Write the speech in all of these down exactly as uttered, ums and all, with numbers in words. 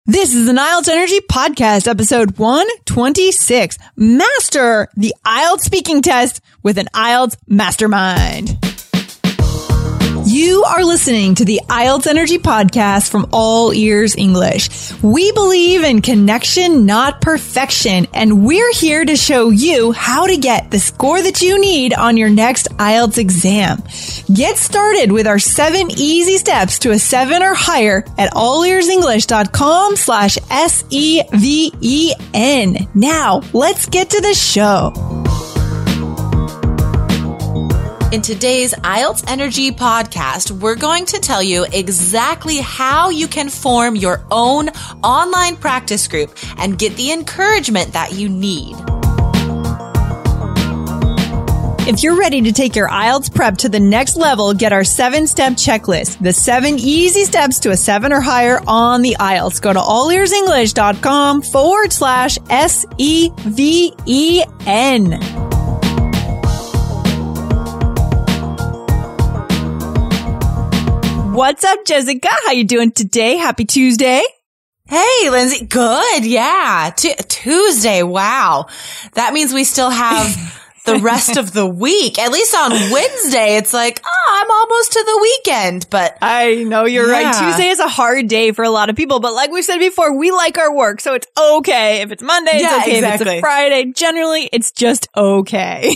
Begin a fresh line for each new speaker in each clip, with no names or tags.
This is an I E L T S Energy Podcast, episode one twenty-six. Master the I E L T S speaking test with an I E L T S mastermind. You are listening to the I E L T S Energy Podcast from All Ears English. We believe in connection, not perfection, and we're here to show you how to get the score that you need on your next I E L T S exam. Get started with our seven easy steps to a seven or higher at allearsenglish.com slash S E V E N. Now, let's get to the show.
In today's I E L T S Energy Podcast, we're going to tell you exactly how you can form your own online practice group and get the encouragement that you need.
If you're ready to take your I E L T S prep to the next level, get our seven-step checklist, the seven easy steps to a seven or higher on the I E L T S. Go to allearsenglish.com forward slash S E V E N. What's up, Jessica? How you doing today? Happy Tuesday.
Hey, Lindsay. Good. Yeah. T- Tuesday. Wow. That means we still have the rest of the week. At least on Wednesday, it's like, oh, I'm almost to the weekend. But
I know you're yeah. right. Tuesday is a hard day for a lot of people. But like we said before, we like our work. So it's okay. If it's Monday, it's
yeah,
okay.
Exactly.
If it's a Friday, generally, it's just okay.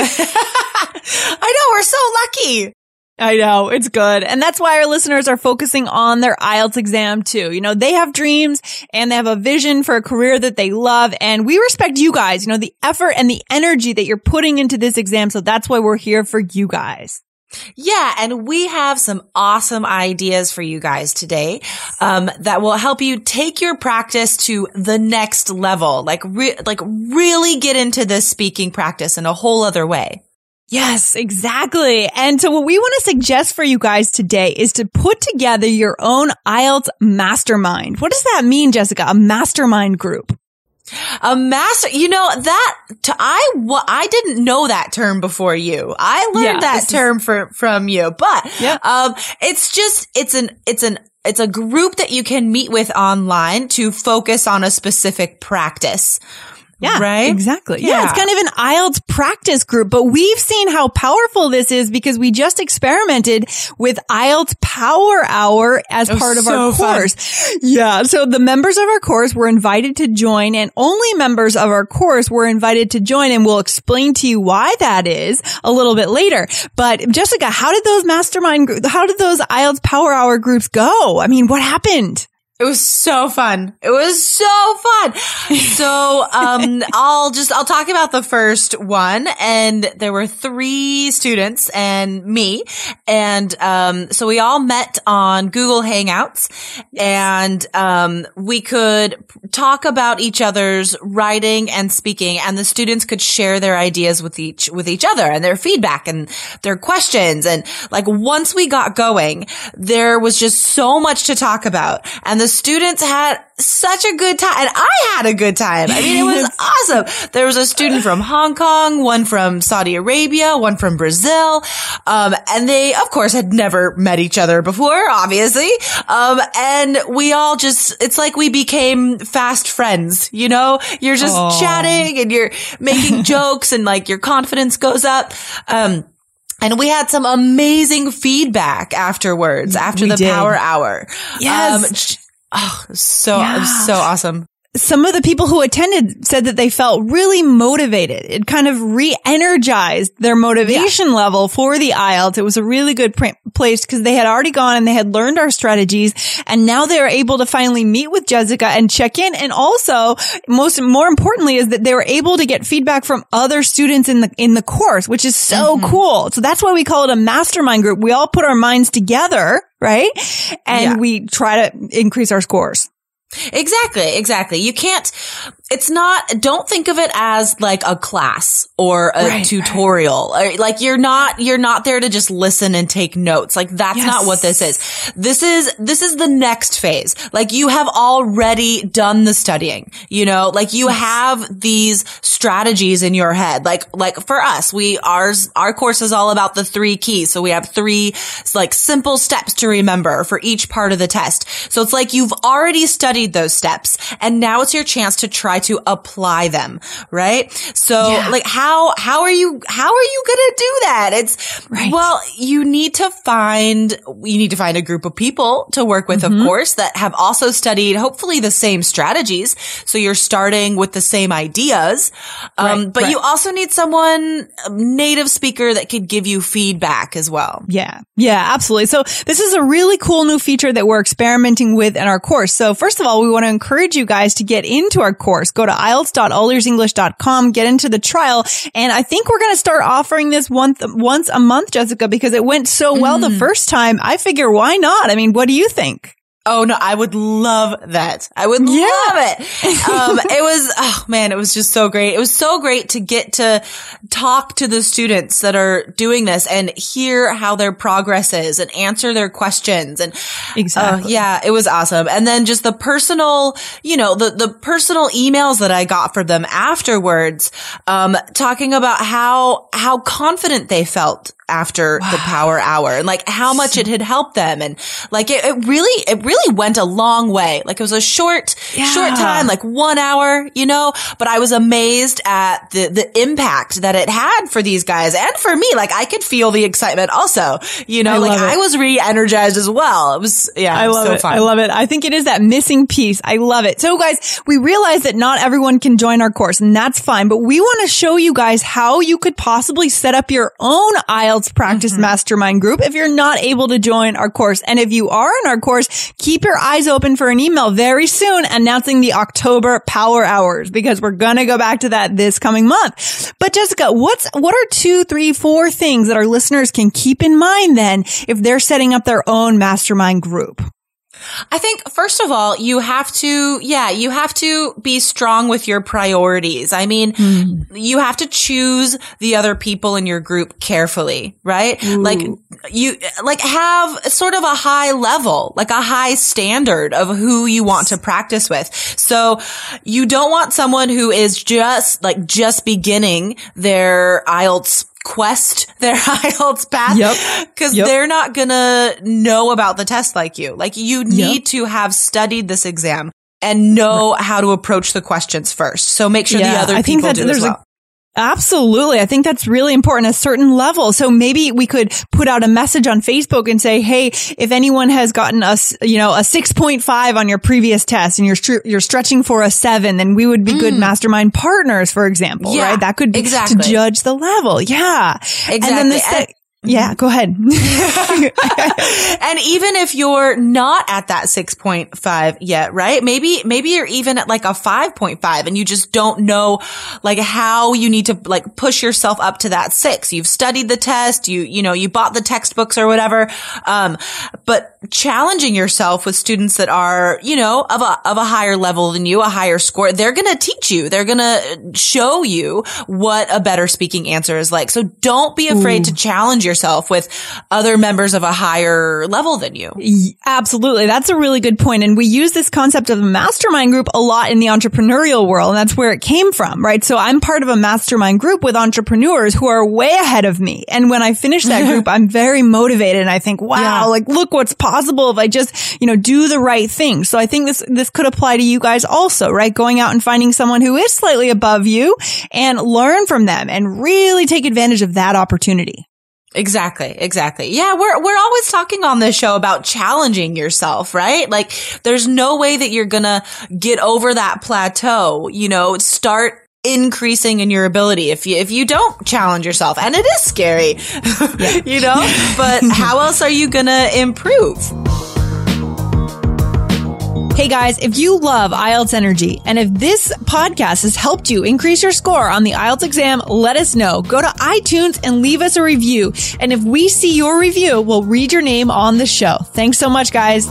I know. We're so lucky.
I know. It's good. And that's why our listeners are focusing on their I E L T S exam too. You know, they have dreams and they have a vision for a career that they love. And we respect you guys, you know, the effort and the energy that you're putting into this exam. So that's why we're here for you guys.
Yeah, and we have some awesome ideas for you guys today um, that will help you take your practice to the next level, like re- like really get into this speaking practice in a whole other way.
Yes, exactly. And so what we want to suggest for you guys today is to put together your own I E L T S mastermind. What does that mean, Jessica? A mastermind group?
A master, you know, that, to, I, well, I didn't know that term before you. I learned
yeah,
that term
is,
for, from you, but,
yeah.
um, it's just, it's an, it's an, it's a group that you can meet with online to focus on a specific practice.
Yeah,
right?
Exactly. Yeah.
yeah,
it's kind of an I E L T S practice group, but we've seen how powerful this is because we just experimented with I E L T S Power Hour as part of
so
our course. Fun. Yeah. So the members of our course were invited to join, and only members of our course were invited to join, and we'll explain to you why that is a little bit later. But Jessica, how did those mastermind, how did those I E L T S Power Hour groups go? I mean, what happened?
It was so fun. It was so fun. So, um, I'll just, I'll talk about the first one. And there were three students and me. And, um, so we all met on Google Hangouts and, um, we could talk about each other's writing and speaking, and the students could share their ideas with each, with each other and their feedback and their questions. And like once we got going, there was just so much to talk about. And the The students had such a good time, and I had a good time. I mean, it was awesome. There was a student from Hong Kong, one from Saudi Arabia, one from Brazil, um, and they, of course, had never met each other before, obviously. Um, and we all just, it's like we became fast friends, you know? You're just Aww. chatting and you're making jokes and like your confidence goes up. Um, And we had some amazing feedback afterwards, after
we
the
did.
Power Hour.
Yes.
Um, oh, so,
yeah.
it was so awesome.
Some of the people who attended said that they felt really motivated. It kind of re-energized their motivation yeah. level for the I E L T S. It was a really good pr- place because they had already gone and they had learned our strategies. And now they're able to finally meet with Jessica and check in. And also, most, more importantly, is that they were able to get feedback from other students in the, in the course, which is so mm-hmm. cool. So that's why we call it a mastermind group. We all put our minds together, right? And yeah. we try to increase our scores.
Exactly, exactly. You can't, it's not, don't think of it as like a class or a right, tutorial. Right. Like you're not, you're not there to just listen and take notes. Like that's yes. not what this is. This is, this is the next phase. Like you have already done the studying, you know, like you yes. have these strategies in your head. Like, like for us, we, ours, our course is all about the three keys. So we have three like simple steps to remember for each part of the test. So it's like you've already studied those steps and now it's your chance to try to apply them, right? So yeah. like how, how are you, how are you going to do that? It's, right. well, you need to find, you need to find a group of people to work with, mm-hmm. of course, that have also studied hopefully the same strategies. So you're starting with the same ideas. Um, right, but right. you also need someone, a native speaker that could give you feedback as well.
Yeah. Yeah, absolutely. So this is a really cool new feature that we're experimenting with in our course. So first of all, we want to encourage you guys to get into our course. Go to I E L T S dot all ears english dot com, get into the trial. And I think we're going to start offering this once, once a month, Jessica, because it went so well mm. the first time. I figure why not? I mean, what do you think?
Oh no, I would love that. I would yeah. love it. Um, it was, oh man, it was just so great. It was so great to get to talk to the students that are doing this and hear how their progress is and answer their questions. And
exactly.
Uh, yeah, it was awesome. And then just the personal, you know, the, the personal emails that I got for them afterwards, um, talking about how, how confident they felt after wow. the power hour and like how much it had helped them. And like it, it really, it really went a long way. Like it was a short, yeah. short time, like one hour, you know, but I was amazed at the, the impact that it had for these guys and for me. Like I could feel the excitement also, you know, I like I was re-energized as well. It was, yeah,
I
it was
love
so
it.
fun.
I love it. I think it is that missing piece. I love it. So guys, we realize that not everyone can join our course and that's fine, but we want to show you guys how you could possibly set up your own I E L T S practice mm-hmm. mastermind group if you're not able to join our course. And if you are in our course, keep your eyes open for an email very soon announcing the October power hours because we're going to go back to that this coming month. But Jessica, what's, what are two, three, four things that our listeners can keep in mind then if they're setting up their own mastermind group?
I think, first of all, you have to, yeah, you have to be strong with your priorities. I mean, mm. you have to choose the other people in your group carefully, right? Ooh. Like you, like have sort of a high level, like a high standard of who you want to practice with. So you don't want someone who is just like just beginning their I E L T S quest, their I E L T S path,
yep.
cause
yep.
they're not gonna know about the test like you. Like you need yep. to have studied this exam and know right. how to approach the questions first. So make sure yeah, the other
I
people
think
do as well. A-
Absolutely. I think that's really important, a certain level. So maybe we could put out a message on Facebook and say, hey, if anyone has gotten us, you know, a six point five on your previous test and you're, str- you're stretching for a seven, then we would be mm. good mastermind partners, for example, yeah, right? That could be
exactly.
to judge the level. Yeah.
Exactly.
And then the se- Yeah, go ahead.
And even if you're not at that six point five yet, right? Maybe, maybe you're even at like a five point five and you just don't know like how you need to like push yourself up to that six. You've studied the test, you, you know, you bought the textbooks or whatever. Um, but challenging yourself with students that are, you know, of a, of a higher level than you, a higher score, they're going to teach you. They're going to show you what a better speaking answer is like. So don't be afraid Ooh. to challenge yourself. yourself with other members of a higher level than you.
Absolutely. That's a really good point. And we use this concept of a mastermind group a lot in the entrepreneurial world. And that's where it came from, right? So I'm part of a mastermind group with entrepreneurs who are way ahead of me. And when I finish that group, I'm very motivated and I think, wow, yeah. like look what's possible if I just, you know, do the right thing. So I think this, this could apply to you guys also, right? Going out and finding someone who is slightly above you and learn from them and really take advantage of that opportunity.
Exactly. Exactly. Yeah. We're, we're always talking on this show about challenging yourself, right? Like there's no way that you're going to get over that plateau, you know, start increasing in your ability if you, if you don't challenge yourself. And it is scary, yeah. you know, but how else are you going to improve?
Hey guys, if you love I E L T S Energy and if this podcast has helped you increase your score on the I E L T S exam, let us know. Go to iTunes and leave us a review. And if we see your review, we'll read your name on the show. Thanks so much, guys.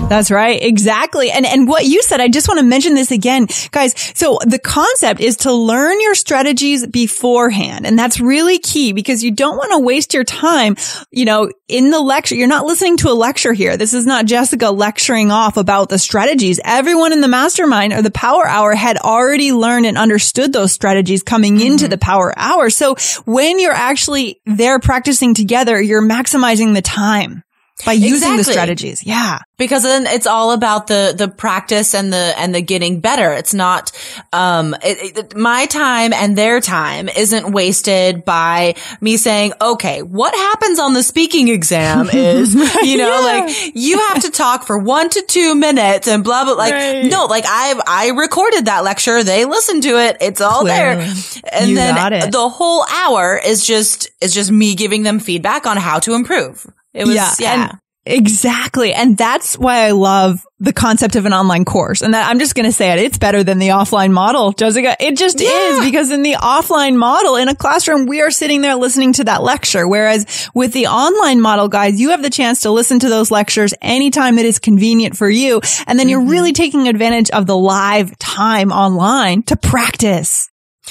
That's right. Exactly. And and what you said, I just want to mention this again, guys. So the concept is to learn your strategies beforehand. And that's really key because you don't want to waste your time, you know, in the lecture. You're not listening to a lecture here. This is not Jessica lecturing off about the strategies. Everyone in the mastermind or the power hour had already learned and understood those strategies coming mm-hmm. into the power hour. So when you're actually there practicing together, you're maximizing the time by using exactly. the strategies. Yeah.
Because then it's all about the, the practice and the, and the getting better. It's not, um, it, it, my time and their time isn't wasted by me saying, okay, what happens on the speaking exam is, you know, yeah. like you have to talk for one to two minutes and blah, blah, like, right. no, like I, I recorded that lecture. They listened to it. It's all Clearly. there. And
you
then the whole hour is just, is just me giving them feedback on how to improve. It was, yeah. yeah.
And exactly. And that's why I love the concept of an online course. And that I'm just going to say it. It's better than the offline model, Jessica. It just yeah. is, because in the offline model in a classroom, we are sitting there listening to that lecture. Whereas with the online model, guys, you have the chance to listen to those lectures anytime it is convenient for you. And then mm-hmm. you're really taking advantage of the live time online to practice.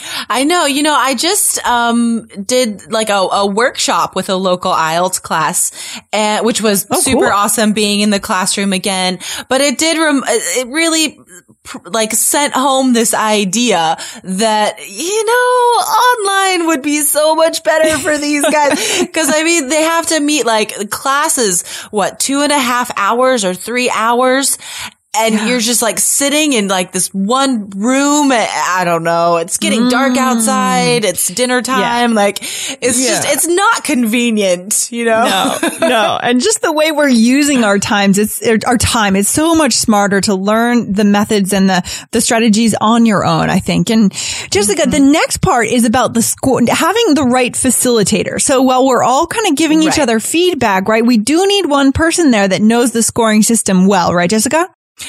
I know, you know, I just, um, did like a, a workshop with a local I E L T S class, uh, which was oh, super cool. awesome being in the classroom again. But it did, rem- it really like sent home this idea that, you know, online would be so much better for these guys. Cause I mean, they have to meet like classes, what, two and a half hours or three hours. And yeah. you're just like sitting in like this one room. I don't know. It's getting mm. dark outside. It's dinner time. Yeah. Like it's yeah. just, it's not convenient, you know?
No, no. And just the way we're using our times, it's our time. It's so much smarter to learn the methods and the, the strategies on your own, I think. And Jessica, mm-hmm. the next part is about the score, having the right facilitator. So while we're all kind of giving right. each other feedback, right? We do need one person there that knows the scoring system well, right, Jessica?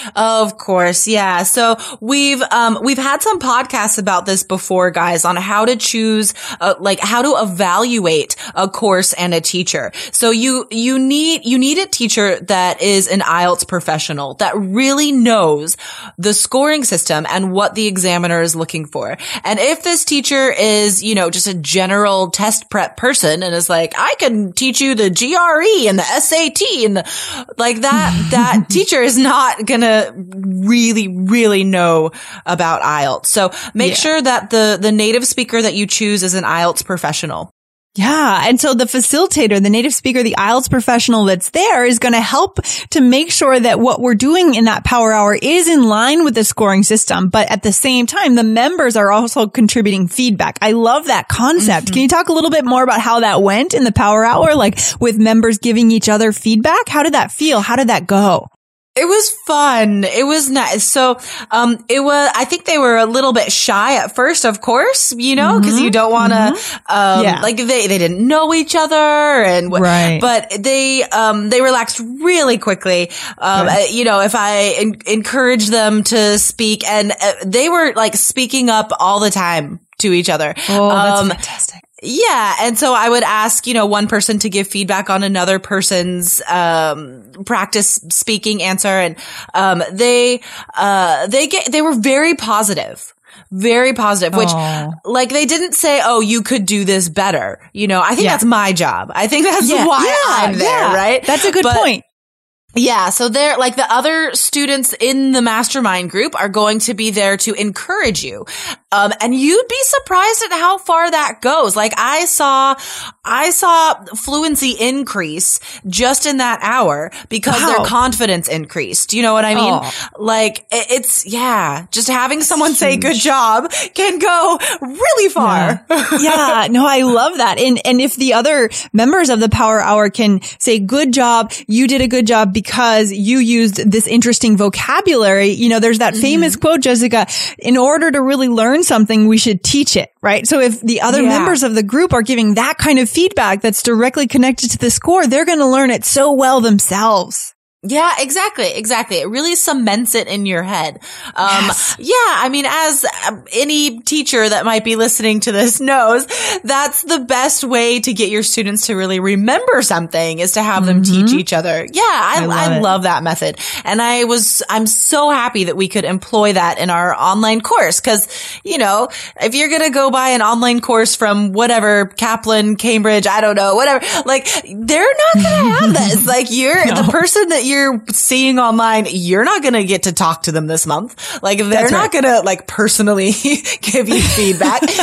Of course. Yeah. So we've, um, we've had some podcasts about this before, guys, on how to choose, uh, like how to evaluate a course and a teacher. So you, you need, you need a teacher that is an I E L T S professional that really knows the scoring system and what the examiner is looking for. And if this teacher is, you know, just a general test prep person and is like, I can teach you the G R E and the S A T and the, like that, that teacher is not going to really, really know about I E L T S. So make yeah. sure that the, the native speaker that you choose is an I E L T S professional.
Yeah. And so the facilitator, the native speaker, the I E L T S professional that's there is going to help to make sure that what we're doing in that power hour is in line with the scoring system. But at the same time, the members are also contributing feedback. I love that concept. Mm-hmm. Can you talk a little bit more about how that went in the power hour? Like with members giving each other feedback? How did that feel? How did that go?
It was fun. It was nice. So, um, it was, I think they were a little bit shy at first, of course, you know, mm-hmm. cause you don't want to, mm-hmm. um, yeah. like they, they didn't know each other and,
right.
but they, um, they relaxed really quickly. Um, right. you know, if I en- encouraged them to speak and uh, they were like speaking up all the time to each other.
Oh, that's um, fantastic.
Yeah. And so I would ask, you know, one person to give feedback on another person's, um, practice speaking answer. And, um, they, uh, they get, they were very positive. Very positive, which Aww. like they didn't say, oh, you could do this better. You know, I think yeah. that's my job. I think that's
yeah.
why
yeah.
I'm there,
yeah.
right?
That's a good
but,
point.
Yeah. So they're like the other students in the mastermind group are going to be there to encourage you. Um, and you'd be surprised at how far that goes. Like I saw, I saw fluency increase just in that hour because wow. their confidence increased. You know what I mean? Oh. Like it, it's, yeah, just having That's someone huge. say good job can go really far.
Yeah. yeah. No, I love that. And, and if the other members of the power hour can say good job, you did a good job because you used this interesting vocabulary. You know, there's that mm-hmm. famous quote, Jessica, in order to really learn something, we should teach it, right? So if the other yeah. members of the group are giving that kind of feedback that's directly connected to the score, they're going to learn it so well themselves.
Yeah, exactly. Exactly. It really cements it in your head. Um,
yes.
Yeah. I mean, as any teacher that might be listening to this knows, that's the best way to get your students to really remember something is to have them mm-hmm. teach each other. Yeah. I, I, love, I love that method. And I was, I'm so happy that we could employ that in our online course. Cause, you know, if you're going to go buy an online course from whatever, Kaplan, Cambridge, I don't know, whatever, like they're not going to have this. Like you're no. the person that you're you're seeing online, you're not going to get to talk to them this month. Like they're That's not right. going to like personally give you feedback. yeah,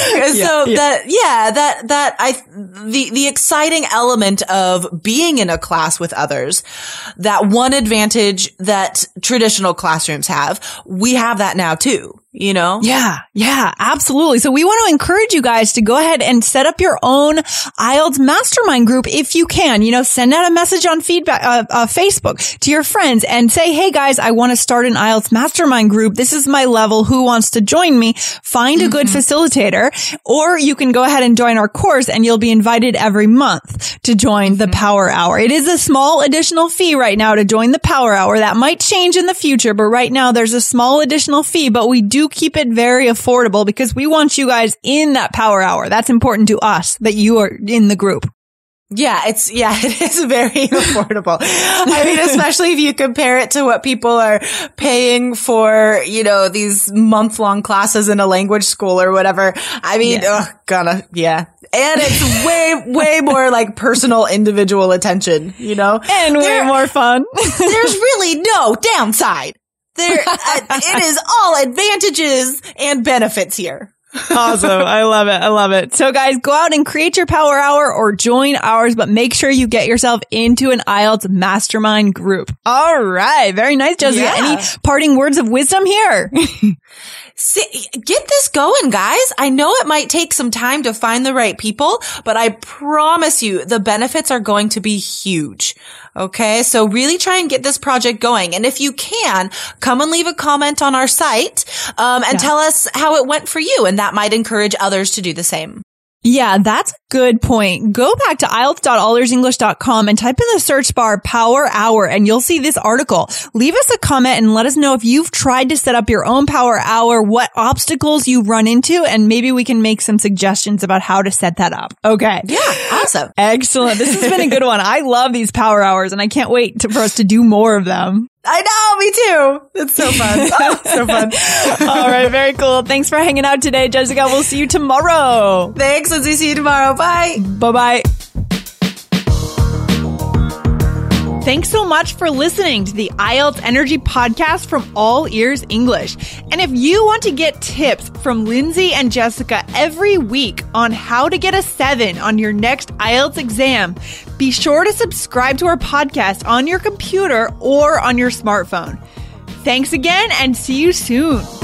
so yeah. that, yeah, that, that I, the, the exciting element of being in a class with others, that one advantage that traditional classrooms have, we have that now too. You know?
Yeah. Yeah, absolutely. So we want to encourage you guys to go ahead and set up your own I E L T S mastermind group if you can. You know, send out a message on feedback, uh, uh, Facebook to your friends and say, hey guys, I want to start an I E L T S mastermind group. This is my level. Who wants to join me? Find mm-hmm. a good facilitator, or you can go ahead and join our course and you'll be invited every month to join the mm-hmm. Power Hour. It is a small additional fee right now to join the Power Hour. That might change in the future, but right now there's a small additional fee, but we do keep it very affordable because we want you guys in that Power Hour. That's important to us that you are in the group.
Yeah, it's, yeah, it is very affordable. I mean, especially if you compare it to what people are paying for, you know, these month long classes in a language school or whatever. I mean, yeah. oh, gonna, yeah. And it's way, way more like personal individual attention, you know?
And there, way more fun.
There's really no downside. There, uh, it is all advantages and benefits here.
Awesome. I love it. I love it. So guys, go out and create your Power Hour or join ours, but make sure you get yourself into an I E L T S mastermind group. All right. Very nice, Jessica. Yeah. Any parting words of wisdom here?
See, get this going, guys. I know it might take some time to find the right people, but I promise you the benefits are going to be huge. Okay. So really try and get this project going. And if you can, come and leave a comment on our site, um, and yeah. tell us how it went for you. And that might encourage others to do the same.
Yeah, that's a good point. Go back to I E L T S dot all ears english dot com and type in the search bar Power Hour and you'll see this article. Leave us a comment and let us know if you've tried to set up your own Power Hour, what obstacles you run into, and maybe we can make some suggestions about how to set that up. Okay.
Yeah, awesome.
Excellent. This has been a good one. I love these Power Hours and I can't wait to, for us to do more of them.
I know, me too. It's so fun. Oh, so fun.
All right, very cool. Thanks for hanging out today, Jessica. We'll see you tomorrow.
Thanks, Lindsay. See you tomorrow. Bye.
Bye-bye. Thanks so much for listening to the I E L T S Energy Podcast from All Ears English. And if you want to get tips from Lindsay and Jessica every week on how to get a seven on your next I E L T S exam, be sure to subscribe to our podcast on your computer or on your smartphone. Thanks again and see you soon.